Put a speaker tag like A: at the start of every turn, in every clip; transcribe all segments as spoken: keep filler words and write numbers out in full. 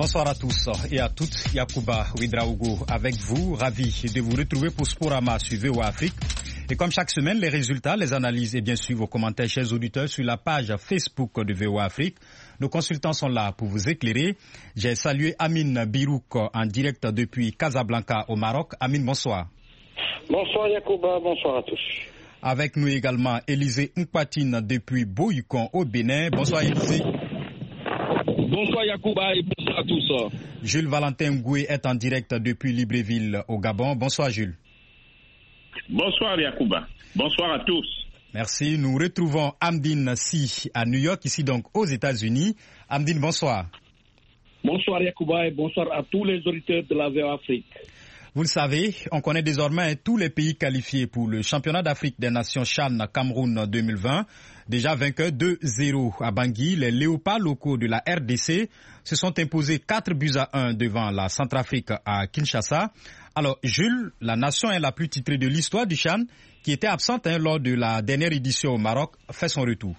A: Bonsoir à tous et à toutes. Yacouba Ouedraogo avec vous, ravi de vous retrouver pour Sporama sur V O A Afrique. Et comme chaque semaine, les résultats, les analyses et bien sûr vos commentaires, chers auditeurs, sur la page Facebook de V O A Afrique. Nos consultants sont là pour vous éclairer. J'ai salué Amine Birouk en direct depuis Casablanca au Maroc. Amine, bonsoir.
B: Bonsoir Yacouba, bonsoir à tous.
A: Avec nous également Élisée Mpatine depuis Boyukon au Bénin. Bonsoir Élisée.
C: Bonsoir Yacouba et bonsoir à tous.
A: Jules Valentin Ngoué est en direct depuis Libreville au Gabon. Bonsoir Jules.
D: Bonsoir Yacouba. Bonsoir à tous.
A: Merci. Nous retrouvons Amdine Si à New York, ici donc aux États-Unis. Amdine, bonsoir.
C: Bonsoir Yacouba et bonsoir à tous les auditeurs de la V O A Afrique.
A: Vous le savez, on connaît désormais tous les pays qualifiés pour le championnat d'Afrique des Nations CHAN Cameroun deux mille vingt. Déjà vainqueurs deux zéro à Bangui, les léopards locaux de la R D C se sont imposés quatre buts à un devant la Centrafrique à Kinshasa. Alors Jules, la nation est la plus titrée de l'histoire du CHAN, qui était absente hein, lors de la dernière édition au Maroc, fait son retour.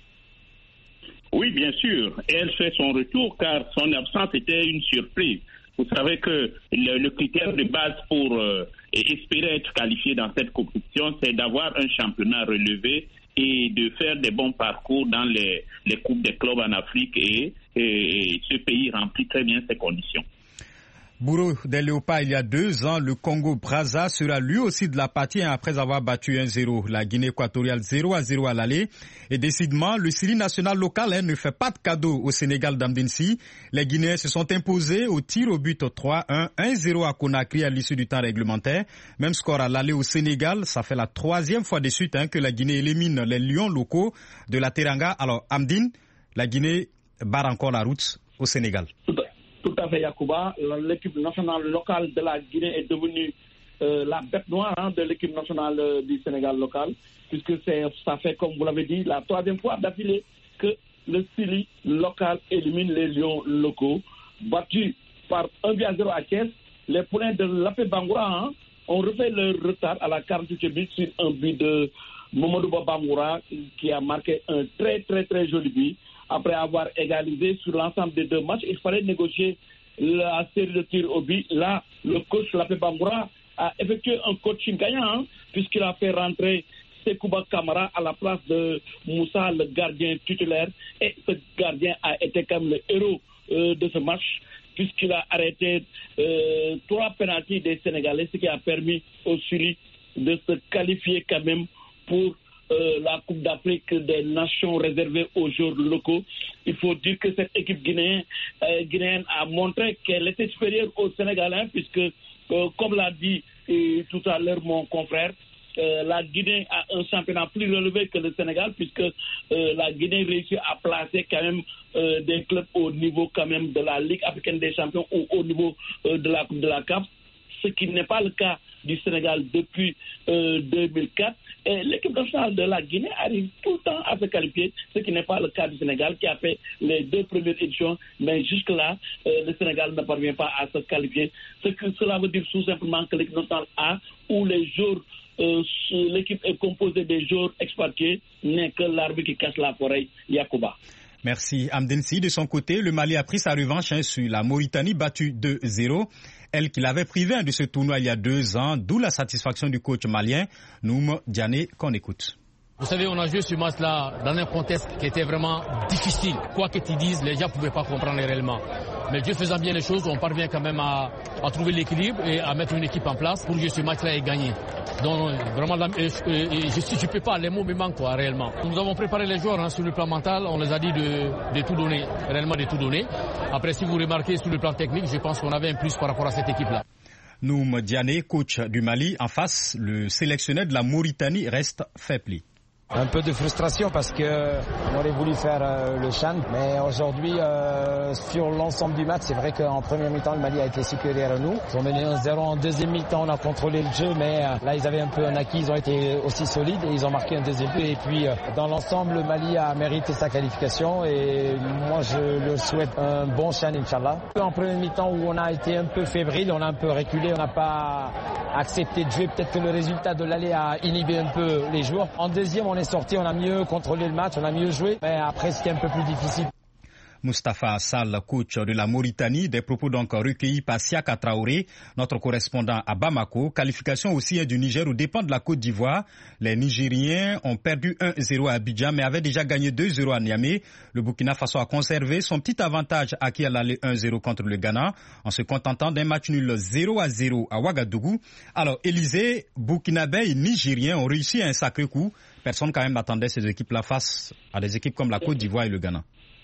D: Oui, bien sûr, elle fait son retour car son absence était une surprise. Vous savez que le, le critère de base pour euh, espérer être qualifié dans cette compétition, c'est d'avoir un championnat relevé et de faire des bons parcours dans les, les coupes des clubs en Afrique et, et, et ce pays remplit très bien ces conditions.
A: Bourreau des Léopards, il y a deux ans, le Congo-Brazza sera lui aussi de la partie hein, après avoir battu un zéro. La Guinée équatoriale zéro à zéro à l'aller. Et décidément, le Syrie national local hein, ne fait pas de cadeau au Sénégal d'Amdinsi. Les Guinéens se sont imposés au tir au but trois un, un zéro à Conakry à l'issue du temps réglementaire. Même score à l'aller au Sénégal. Ça fait la troisième fois de suite hein, que la Guinée élimine les lions locaux de la Teranga. Alors, Amdine, la Guinée barre encore la route au Sénégal.
C: Tout à fait, Yacouba. L'équipe nationale locale de la Guinée est devenue euh, la bête noire hein, de l'équipe nationale euh, du Sénégal local, puisque c'est, ça fait, comme vous l'avez dit, la troisième fois d'affilée que le Syrie local élimine les lions locaux. Battus par un but à zéro à Thiès, les poulains de l'A P Bangoura hein, ont refait leur retard à la quarante-huitième minute sur un but de Mamadou Bangoura qui a marqué un très très très joli but. Après avoir égalisé sur l'ensemble des deux matchs, il fallait négocier la série de tirs au but. Là, le coach Lapé Bangoura a effectué un coaching gagnant, hein, puisqu'il a fait rentrer Sekouba Kamara à la place de Moussa, le gardien titulaire. Et ce gardien a été quand même le héros euh, de ce match, puisqu'il a arrêté euh, trois pénaltys des Sénégalais, ce qui a permis au Syrie de se qualifier quand même pour Euh, la Coupe d'Afrique des Nations réservée aux joueurs locaux. Il faut dire que cette équipe guinéenne, euh, guinéenne a montré qu'elle était supérieure aux Sénégalais, puisque, euh, comme l'a dit euh, tout à l'heure mon confrère, euh, la Guinée a un championnat plus relevé que le Sénégal, puisque euh, la Guinée réussit à placer quand même euh, des clubs au niveau quand même de la Ligue africaine des champions ou au niveau euh, de la Coupe de la C A F, ce qui n'est pas le cas du Sénégal depuis euh, deux mille quatre. Et l'équipe nationale de la Guinée arrive tout le temps à se qualifier, ce qui n'est pas le cas du Sénégal qui a fait les deux premières éditions, mais jusque-là, euh, le Sénégal ne parvient pas à se qualifier. Ce que cela veut dire tout simplement que l'équipe nationale A, où les joueurs, euh, l'équipe est composée des joueurs expatriés, n'est que l'arbre qui cache la forêt, Yacouba.
A: Merci Amdensi. De son côté, le Mali a pris sa revanche hein, sur la Mauritanie battue deux zéro. Elle qui l'avait privé hein, de ce tournoi il y a deux ans, d'où la satisfaction du coach malien, Noum Diané, qu'on écoute.
E: Vous savez, on a joué ce match-là dans un contexte qui était vraiment difficile. Quoi qu'ils disent, les gens ne pouvaient pas comprendre réellement. Mais Dieu faisant bien les choses, on parvient quand même à, à trouver l'équilibre et à mettre une équipe en place pour jouer ce match-là et gagner. Donc vraiment, et, et, et je ne peux pas, les mots me manquent quoi, réellement. Nous avons préparé les joueurs hein, sur le plan mental, on les a dit de, de tout donner, réellement de tout donner. Après, si vous remarquez sur le plan technique, je pense qu'on avait un plus par rapport à cette équipe-là.
A: Noum Diané, coach du Mali, en face, le sélectionneur de la Mauritanie reste faible.
F: Un peu de frustration parce qu'on aurait voulu faire euh, le CHAN, mais aujourd'hui, euh, sur l'ensemble du match, c'est vrai qu'en première mi-temps, le Mali a été supérieur à nous. Ils ont mené un zéro en deuxième mi-temps, on a contrôlé le jeu, mais euh, là, ils avaient un peu un acquis, ils ont été aussi solides et ils ont marqué un deuxième but. Et puis, euh, dans l'ensemble, le Mali a mérité sa qualification et moi, je leur souhaite un bon CHAN, Inch'Allah. En première mi-temps, où on a été un peu fébrile, on a un peu reculé, on n'a pas accepté de jouer. Peut-être que le résultat de l'aller a inhibé un peu les joueurs. En deuxième, on est sorti, on a mieux contrôlé le match, on a mieux joué, mais après c'était un peu plus difficile.
A: Moustapha Sall, coach de la Mauritanie, des propos donc recueillis par Siaka Traoré, notre correspondant à Bamako. Qualification aussi du Niger aux dépens de la Côte d'Ivoire. Les Nigériens ont perdu un zéro à Abidjan, mais avaient déjà gagné deux zéro à Niamey. Le Burkina Faso a conservé son petit avantage acquis à l'aller un zéro contre le Ghana, en se contentant d'un match nul zéro à zéro à Ouagadougou. Alors, Élysée, Burkinabé et Nigériens ont réussi un sacré coup. Personne quand même n'attendait ces équipes-là face à des équipes comme la Côte d'Ivoire et le Ghana.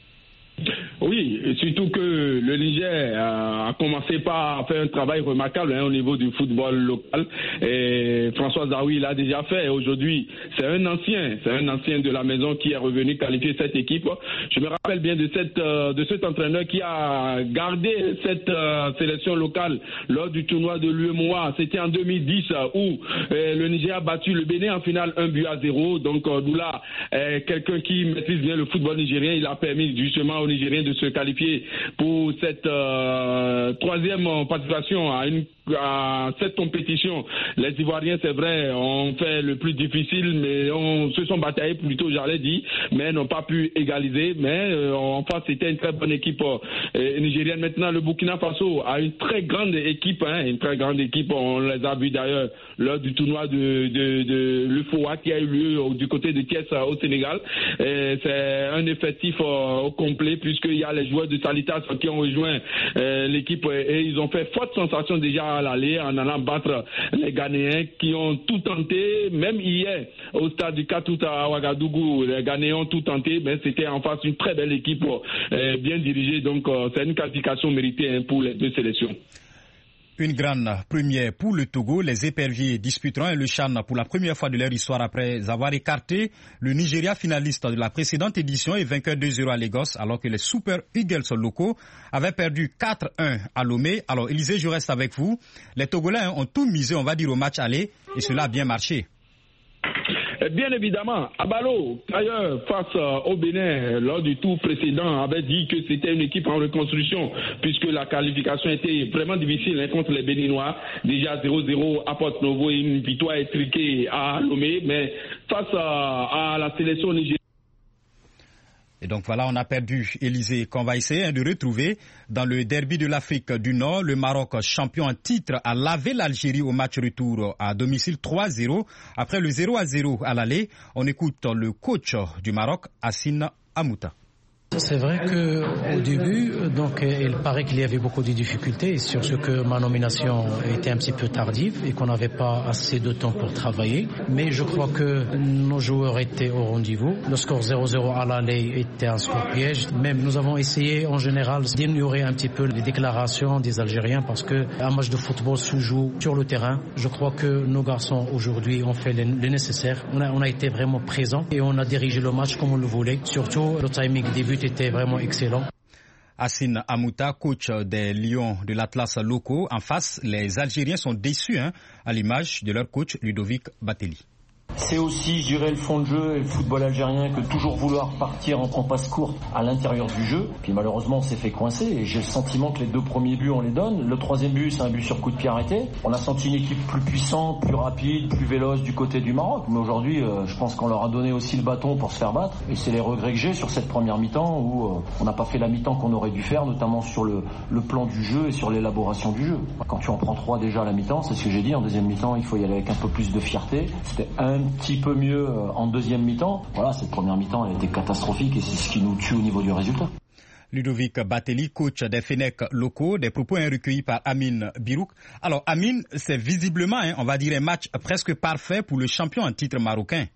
G: Oui, et surtout que le Niger a commencé par faire un travail remarquable hein, au niveau du football local. Et François Zawi l'a déjà fait. Aujourd'hui, c'est un ancien, c'est un ancien de la maison qui est revenu qualifier cette équipe. Je me rappelle bien de cette, de cet entraîneur qui a gardé cette euh, sélection locale lors du tournoi de l'U E M O A. C'était en deux mille dix où euh, le Niger a battu le Bénin en finale un but à zéro. Donc euh, d'où là, euh, quelqu'un qui maîtrise bien le football nigérien, il a permis justement aux Nigériens de se qualifier pour cette euh, troisième participation à, une, à cette compétition. Les Ivoiriens, c'est vrai, ont fait le plus difficile, mais on se sont bataillés plutôt, j'allais dire, mais n'ont pas pu égaliser. Mais euh, en face, c'était une très bonne équipe euh, nigérienne. Maintenant, le Burkina Faso a une très grande équipe, hein, une très grande équipe. On les a vus d'ailleurs lors du tournoi de, de, de l'U F O A qui a eu lieu du côté de Thiès au Sénégal. Et c'est un effectif euh, au complet puisque il y a les joueurs de Salitas qui ont rejoint euh, l'équipe et ils ont fait forte sensation déjà à l'aller en allant battre les Ghanéens qui ont tout tenté, même hier au stade du Katout à Ouagadougou, les Ghanéens ont tout tenté, mais c'était en face une très belle équipe euh, bien dirigée, donc euh, c'est une qualification méritée hein, pour les deux sélections.
A: Une grande première pour le Togo. Les éperviers disputeront le CHAN pour la première fois de leur histoire après avoir écarté le Nigeria finaliste de la précédente édition et vainqueur deux zéro à Lagos, alors que les Super Eagles locaux avaient perdu quatre un à Lomé. Alors, Élysée, je reste avec vous. Les Togolais ont tout misé, on va dire, au match aller et cela a bien marché.
G: Bien évidemment, Abalo, d'ailleurs, face au Bénin, lors du tour précédent, avait dit que c'était une équipe en reconstruction, puisque la qualification était vraiment difficile hein, contre les Béninois. Déjà zéro zéro à Porto-Novo et une victoire étriquée à Lomé, mais face à, à la sélection nigérienne.
A: Et donc voilà, on a perdu Élysée, qu'on va essayer hein, de retrouver dans le derby de l'Afrique du Nord. Le Maroc, champion en titre, a lavé l'Algérie au match retour à domicile trois zéro. Après le zéro à zéro à l'aller, on écoute le coach du Maroc, Hassine Amouta.
H: C'est vrai qu'au début, donc, il paraît qu'il y avait beaucoup de difficultés sur ce que ma nomination était un petit peu tardive et qu'on n'avait pas assez de temps pour travailler. Mais je crois que nos joueurs étaient au rendez-vous. Le score zéro zéro à l'aller était un score piège. Même nous avons essayé en général d'ignorer un petit peu les déclarations des Algériens parce qu'un match de football se joue sur le terrain. Je crois que nos garçons aujourd'hui ont fait le nécessaire. On a, on a été vraiment présents et on a dirigé le match comme on le voulait. Surtout le timing des buts était vraiment excellent.
A: Hassine Amouta, coach des Lions de l'Atlas locaux. En face, les Algériens sont déçus hein, à l'image de leur coach Ludovic Batelli.
I: C'est aussi, je dirais, le fond de jeu et le football algérien que toujours vouloir partir en, en passe courte à l'intérieur du jeu. Puis malheureusement, on s'est fait coincer et j'ai le sentiment que les deux premiers buts, on les donne. Le troisième but, c'est un but sur coup de pied arrêté. On a senti une équipe plus puissante, plus rapide, plus véloce du côté du Maroc. Mais aujourd'hui, euh, je pense qu'on leur a donné aussi le bâton pour se faire battre. Et c'est les regrets que j'ai sur cette première mi-temps où euh, on n'a pas fait la mi-temps qu'on aurait dû faire, notamment sur le, le plan du jeu et sur l'élaboration du jeu. Quand tu en prends trois déjà à la mi-temps, c'est ce que j'ai dit. En deuxième mi-temps, il faut y aller avec un peu plus de fierté. C'était un Un petit peu mieux en deuxième mi-temps. Voilà, cette première mi-temps elle était catastrophique et c'est ce qui nous tue au niveau du résultat.
A: Ludovic Batelli, coach des Fenech locaux, des propos recueillis par Amine Birouk. Alors Amine, c'est visiblement, hein, on va dire, un match presque parfait pour le champion en titre marocain.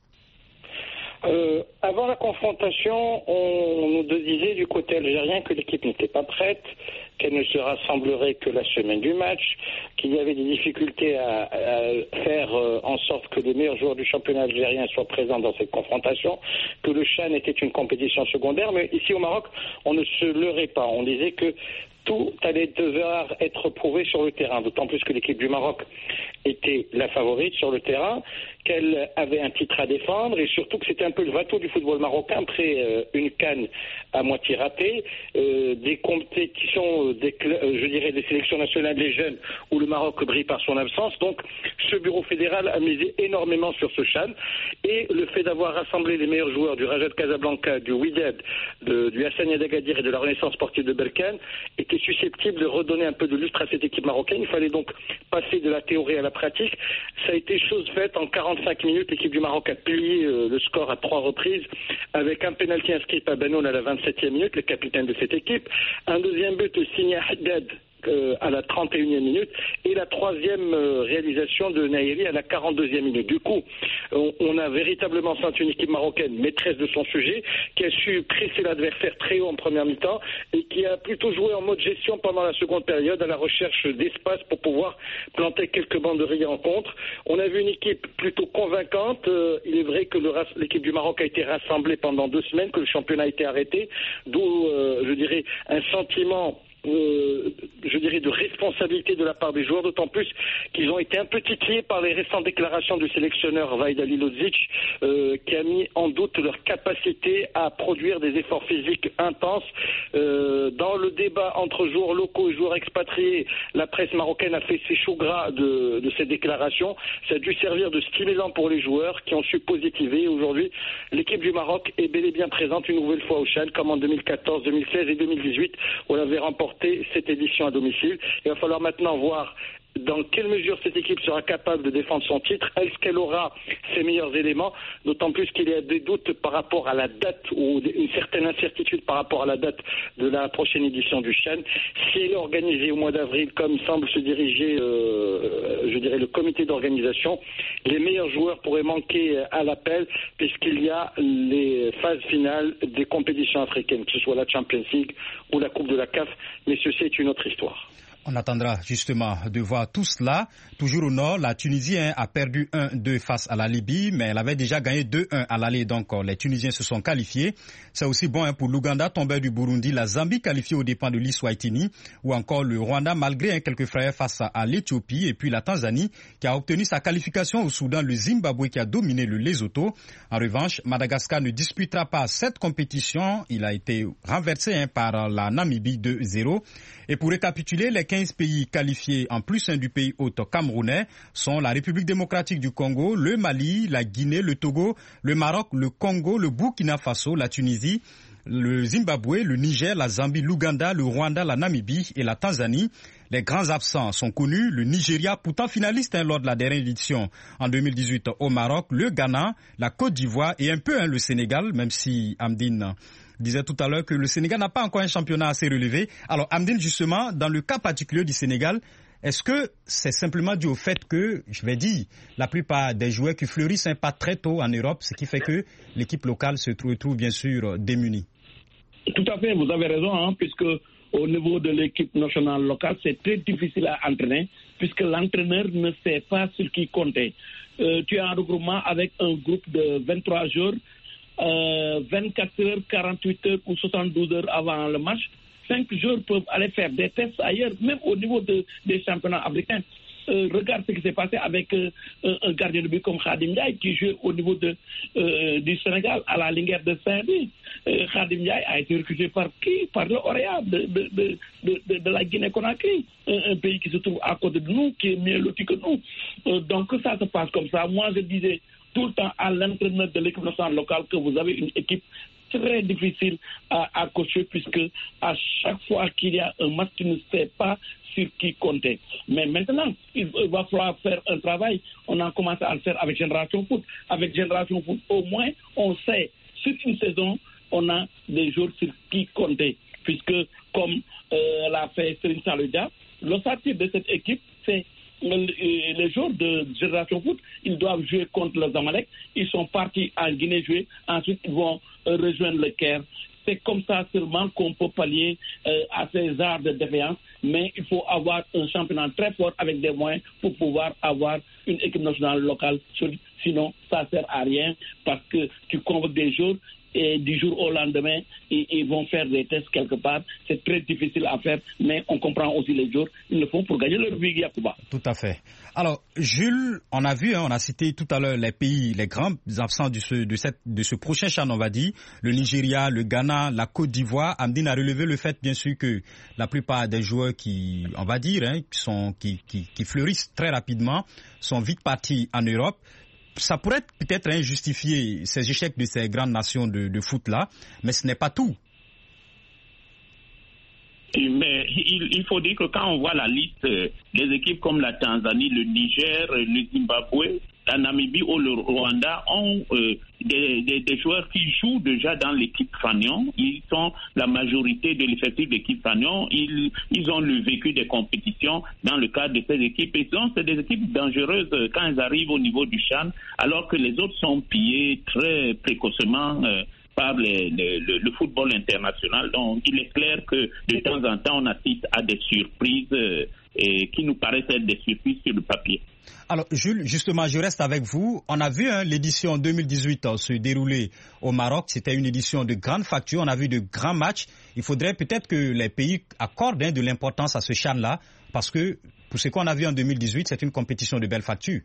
B: Euh, avant la confrontation, on nous disait du côté algérien que l'équipe n'était pas prête, qu'elle ne se rassemblerait que la semaine du match, qu'il y avait des difficultés à, à faire euh, en sorte que les meilleurs joueurs du championnat algérien soient présents dans cette confrontation, que le CHAN était une compétition secondaire, mais ici au Maroc, on ne se leurrait pas. On disait que tout allait devoir être prouvé sur le terrain, d'autant plus que l'équipe du Maroc était la favorite sur le terrain, qu'elle avait un titre à défendre et surtout que c'était un peu le bateau du football marocain après euh, une CAN à moitié ratée, euh, des compétitions, des, euh, je dirais des sélections nationales des jeunes où le Maroc brille par son absence. Donc ce bureau fédéral a misé énormément sur ce CHAN et le fait d'avoir rassemblé les meilleurs joueurs du Raja de Casablanca, du Wydad, de, du Hassania d'Agadir et de la Renaissance sportive de Berkane était susceptible de redonner un peu de lustre à cette équipe marocaine. Il fallait donc passer de la théorie à la pratique. Ça a été chose faite en quarante-cinq minutes. L'équipe du Maroc a plié euh, le score à trois reprises avec un pénalty inscrit par Benoun à la vingt-septième minute, le capitaine de cette équipe. Un deuxième but de Signa Haddad Euh, à la trente et unième minute et la troisième euh, réalisation de Naïri à la quarante-deuxième minute. Du coup, on, on a véritablement senti une équipe marocaine maîtresse de son sujet, qui a su presser l'adversaire très haut en première mi-temps et qui a plutôt joué en mode gestion pendant la seconde période à la recherche d'espace pour pouvoir planter quelques banderilles en contre. On a vu une équipe plutôt convaincante. Euh, il est vrai que le, l'équipe du Maroc a été rassemblée pendant deux semaines, que le championnat a été arrêté, d'où, euh, je dirais, un sentiment Euh, je dirais de responsabilité de la part des joueurs, d'autant plus qu'ils ont été un peu titillés par les récentes déclarations du sélectionneur Vaid Alilodzic euh, qui a mis en doute leur capacité à produire des efforts physiques intenses. Euh, dans le débat entre joueurs locaux et joueurs expatriés, la presse marocaine a fait ses choux gras de, de ces déclarations. Ça a dû servir de stimulant pour les joueurs qui ont su positiver. Aujourd'hui, l'équipe du Maroc est bel et bien présente une nouvelle fois au CHAN, comme en deux mille quatorze, deux mille seize et deux mille dix-huit, où elle avait remporté cette édition à domicile. Il va falloir maintenant voir dans quelle mesure cette équipe sera capable de défendre son titre. Est-ce qu'elle aura ses meilleurs éléments, d'autant plus qu'il y a des doutes par rapport à la date ou une certaine incertitude par rapport à la date de la prochaine édition du CHAN. Si elle est organisée au mois d'avril, comme semble se diriger, euh, je dirais, le comité d'organisation, les meilleurs joueurs pourraient manquer à l'appel puisqu'il y a les phases finales des compétitions africaines, que ce soit la Champions League ou la Coupe de la C A F, mais ceci est une autre histoire.
A: On attendra justement de voir tout cela. Toujours au nord, la Tunisie hein, a perdu un deux face à la Libye, mais elle avait déjà gagné deux un à l'aller, donc les Tunisiens se sont qualifiés. C'est aussi bon hein, pour l'Ouganda, tombeur du Burundi, la Zambie qualifiée aux dépens de l'Iswatini, ou encore le Rwanda malgré hein, quelques frayeurs face à, à l'Éthiopie, et puis la Tanzanie qui a obtenu sa qualification au Soudan, le Zimbabwe qui a dominé le Lesotho. En revanche, Madagascar ne disputera pas cette compétition, il a été renversé hein, par la Namibie deux zéro. Et pour récapituler, les quinze pays qualifiés en plus hein, du pays hôte camerounais sont la République démocratique du Congo, le Mali, la Guinée, le Togo, le Maroc, le Congo, le Burkina Faso, la Tunisie, le Zimbabwe, le Niger, la Zambie, l'Ouganda, le Rwanda, la Namibie et la Tanzanie. Les grands absents sont connus, le Nigeria, pourtant finaliste hein, lors de la dernière édition en deux mille dix-huit au Maroc, le Ghana, la Côte d'Ivoire et un peu hein, le Sénégal, même si Amdine disait tout à l'heure que le Sénégal n'a pas encore un championnat assez relevé. Alors Amdine, justement, dans le cas particulier du Sénégal, est-ce que c'est simplement dû au fait que, je vais dire, la plupart des joueurs qui fleurissent hein, pas très tôt en Europe, ce qui fait que l'équipe locale se trouve, trouve bien sûr démunie?
C: Tout à fait, vous avez raison, hein, puisque au niveau de l'équipe nationale locale, c'est très difficile à entraîner, puisque l'entraîneur ne sait pas sur qui compter. Euh, tu as un regroupement avec un groupe de vingt-trois jours, euh, vingt-quatre heures, quarante-huit heures ou soixante-douze heures avant le match. Cinq joueurs peuvent aller faire des tests ailleurs, même au niveau de, des championnats africains. Euh, regarde ce qui s'est passé avec euh, un gardien de but comme Khadim Ndiaye qui joue au niveau de, euh, du Sénégal à la Linguère de Saint-Louis. Euh, Khadim Ndiaye a été recruté par qui? Par le Orea de, de, de, de, de, de la Guinée-Conakry, un, un pays qui se trouve à côté de nous, qui est mieux loti que nous. Euh, donc ça se passe comme ça. Moi, je disais tout le temps à l'entraîneur de l'équipe nationale locale que vous avez une équipe très difficile à, à coacher, puisque à chaque fois qu'il y a un match, tu ne sais pas sur qui compter. Mais maintenant, il va falloir faire un travail. On a commencé à le faire avec Génération Foot. Avec Génération Foot, au moins, on sait, sur une saison, on a des jours sur qui compter. Puisque, comme euh, l'a fait Serigne Saludia, l'ossature de cette équipe, c'est les joueurs de Génération Foot, ils doivent jouer contre le Zamalek. Ils sont partis en Guinée jouer. Ensuite, ils vont rejoindre le Caire. C'est comme ça seulement qu'on peut pallier euh, à ces arts de défaillance. Mais il faut avoir un championnat très fort avec des moyens pour pouvoir avoir une équipe nationale locale. Sinon, ça ne sert à rien parce que tu convoques des joueurs et du jour au lendemain, ils, ils vont faire des tests quelque part. C'est très difficile à faire, mais on comprend aussi les jours. Ils le font pour gagner leur vie, Yacouba.
A: Tout à fait. Alors, Jules, on a vu, hein, on a cité tout à l'heure les pays, les grands absents de ce, de cette, de ce prochain CHAN, on va dire, le Nigeria, le Ghana, la Côte d'Ivoire. Amdine a relevé le fait, bien sûr, que la plupart des joueurs qui, on va dire, hein, qui sont, qui, qui, qui fleurissent très rapidement, sont vite partis en Europe. Ça pourrait peut-être hein, justifier ces échecs de ces grandes nations de, de foot-là, mais ce n'est pas tout.
D: Mais il, il faut dire que quand on voit la liste des équipes comme la Tanzanie, le Niger, le Zimbabwe, la Namibie ou le Rwanda ont euh, des, des, des joueurs qui jouent déjà dans l'équipe Fanion. Ils sont la majorité de l'effectif de l'équipe Fanion. Ils, ils ont le vécu des compétitions dans le cadre de ces équipes. Et donc, c'est des équipes dangereuses quand elles arrivent au niveau du CHAN, alors que les autres sont pillés très précocement euh, par les, les, le, le football international. Donc, il est clair que de temps en temps, on assiste à des surprises euh, et qui nous paraissent être des surprises sur le papier.
A: Alors, Jules, justement, je reste avec vous. On a vu hein, l'édition deux mille dix-huit hein, se dérouler au Maroc. C'était une édition de grande facture. On a vu de grands matchs. Il faudrait peut-être que les pays accordent hein, de l'importance à ce CHAN-là, parce que pour ce qu'on a vu en deux mille dix-huit, c'est une compétition de belle facture.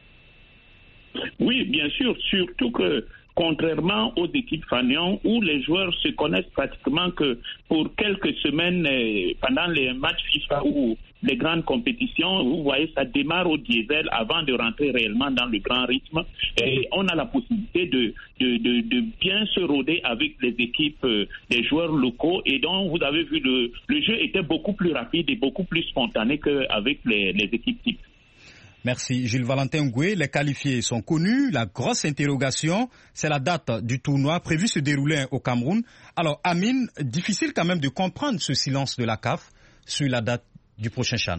D: Oui, bien sûr, surtout que contrairement aux équipes Fanion, où les joueurs se connaissent pratiquement que pour quelques semaines euh, pendant les matchs FIFA ou les grandes compétitions, vous voyez, ça démarre au diesel avant de rentrer réellement dans le grand rythme. Et on a la possibilité de, de, de, de bien se rôder avec les équipes euh, des joueurs locaux. Et donc, vous avez vu, le, le jeu était beaucoup plus rapide et beaucoup plus spontané qu'avec les, les équipes types.
A: Merci. Jules Valentin Ngoué, les qualifiés sont connus. La grosse interrogation, c'est la date du tournoi prévu se dérouler au Cameroun. Alors, Amine, difficile quand même de comprendre ce silence de la C A F sur la date du prochain CHAN.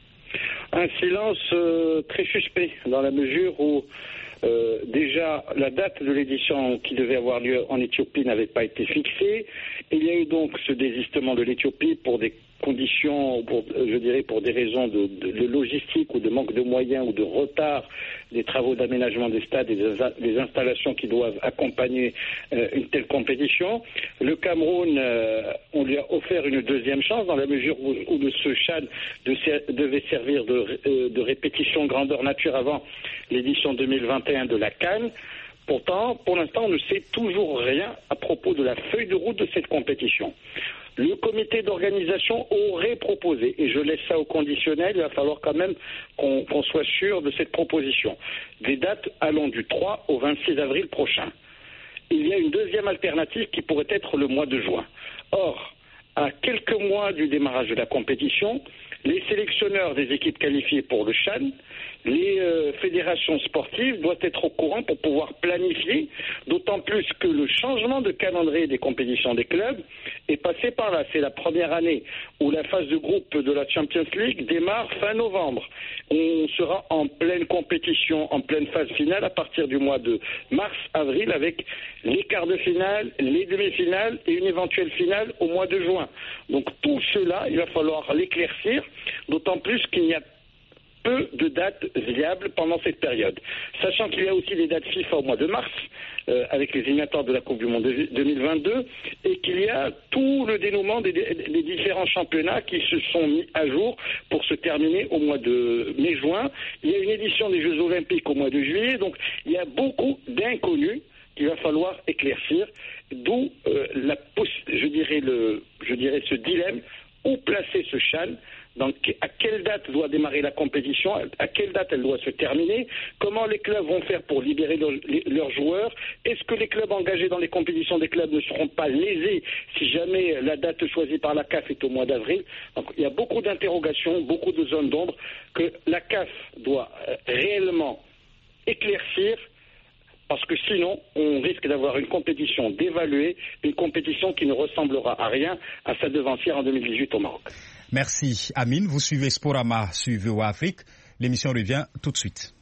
B: Un silence euh, très suspect, dans la mesure où euh, déjà la date de l'édition qui devait avoir lieu en Éthiopie n'avait pas été fixée. Il y a eu donc ce désistement de l'Éthiopie pour des conditions, pour, je dirais pour des raisons de, de, de logistique ou de manque de moyens ou de retard des travaux d'aménagement des stades et des, des installations qui doivent accompagner euh, une telle compétition. Le Cameroun, euh, on lui a offert une deuxième chance dans la mesure où, où de ce CHAN de ser, devait servir de, euh, de répétition grandeur nature avant l'édition deux mille vingt et un de la CAN. Pourtant, pour l'instant, on ne sait toujours rien à propos de la feuille de route de cette compétition. Le comité d'organisation aurait proposé, et je laisse ça au conditionnel, il va falloir quand même qu'on, qu'on soit sûr de cette proposition, des dates allant du trois au vingt-six avril prochain. Il y a une deuxième alternative qui pourrait être le mois de juin. Or, à quelques mois du démarrage de la compétition, les sélectionneurs des équipes qualifiées pour le CHAN, les euh, fédérations sportives doivent être au courant pour pouvoir planifier, d'autant plus que le changement de calendrier des compétitions des clubs est passé par là. C'est la première année où la phase de groupe de la Champions League démarre fin novembre. On sera en pleine compétition, en pleine phase finale à partir du mois de mars-avril avec les quarts de finale, les demi-finales et une éventuelle finale au mois de juin. Donc tout cela, il va falloir l'éclaircir, d'autant plus qu'il n'y a peu de dates viables pendant cette période. Sachant qu'il y a aussi des dates FIFA au mois de mars, euh, avec les éliminatoires de la Coupe du Monde deux mille vingt-deux, et qu'il y a tout le dénouement des, des différents championnats qui se sont mis à jour pour se terminer au mois de mai-juin. Il y a une édition des Jeux Olympiques au mois de juillet, donc il y a beaucoup d'inconnus qu'il va falloir éclaircir, d'où euh, la je dirais le je dirais ce dilemme, où placer ce CHAN. Donc, à quelle date doit démarrer la compétition, à quelle date elle doit se terminer, comment les clubs vont faire pour libérer leur, les, leurs joueurs, est-ce que les clubs engagés dans les compétitions des clubs ne seront pas lésés si jamais la date choisie par la C A F est au mois d'avril. Donc, il y a beaucoup d'interrogations, beaucoup de zones d'ombre que la C A F doit réellement éclaircir, parce que sinon, on risque d'avoir une compétition dévaluée, une compétition qui ne ressemblera à rien à sa devancière en deux mille dix-huit au Maroc.
A: Merci Amine. Vous suivez Sporama sur V O A Afrique. L'émission revient tout de suite.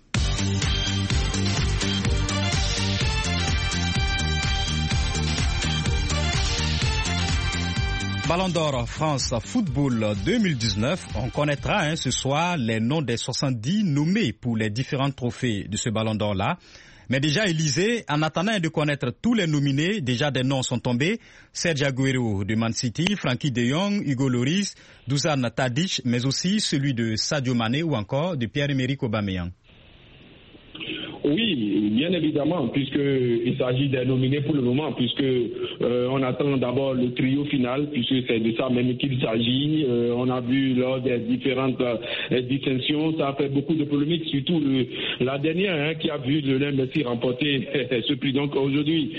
A: Ballon d'Or France Football deux mille dix-neuf. On connaîtra hein, ce soir les noms des soixante-dix nommés pour les différents trophées de ce Ballon d'Or-là. Mais déjà, Élysée, en attendant de connaître tous les nominés, déjà des noms sont tombés. Serge Aguero de Man City, Frankie de Jong, Hugo Lloris, Dusan Tadic, mais aussi celui de Sadio Mané ou encore de Pierre-Emerick Aubameyang.
G: Oui, bien évidemment, puisqu'il s'agit des nominés pour le moment, puisque euh, on attend d'abord le trio final, puisque c'est de ça même qu'il s'agit. Euh, on a vu lors des différentes euh, distinctions, ça a fait beaucoup de polémiques, surtout le, la dernière hein, qui a vu Lionel Messi remporter ce prix. Donc aujourd'hui,